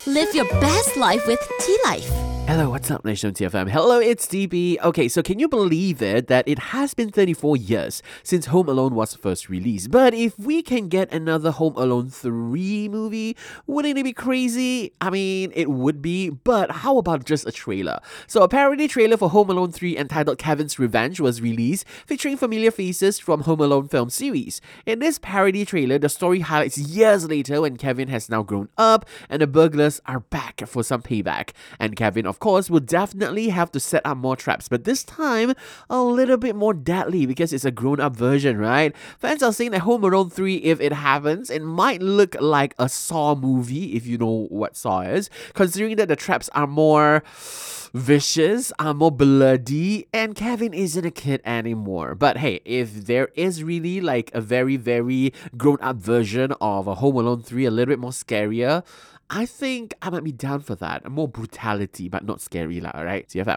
Live your best life with T-Life. Hello, what's up, Nation TFM? Hello, it's DB. Okay, so can you believe it that it has been 34 years since Home Alone was first released? But if we can get another Home Alone 3 movie, wouldn't it be crazy? I mean, it would be, but how about just a trailer? So a parody trailer for Home Alone 3 entitled Kevin's Revenge was released, featuring familiar faces from Home Alone film series. In this parody trailer, the story highlights years later when Kevin has now grown up and the burglars are back for some payback. And Kevin, of course, will definitely have to set up more traps, but this time a little bit more deadly because it's a grown-up version, right? Fans are saying that Home Alone 3, if it happens, it might look like a Saw movie, if you know what Saw is, considering that the traps are more vicious, are more bloody, and Kevin isn't a kid anymore. But hey, if there is really like a very, very grown-up version of a Home Alone 3, a little bit more scarier, I think I might be down for that. More brutality, but not scary lah, alright? CFM.